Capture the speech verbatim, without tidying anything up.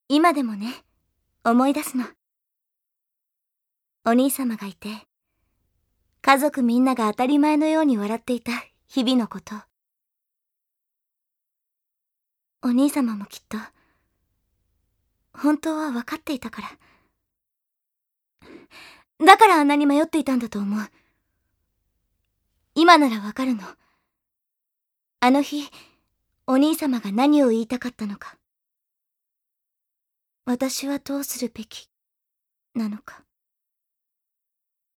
今でもね、思い出すの。お兄様がいて、家族みんなが当たり前のように笑っていた日々のこと。お兄様もきっと、本当は分かっていたから。だからあんなに迷っていたんだと思う。今ならわかるの。あの日、お兄様が何を言いたかったのか。私はどうするべきなのか。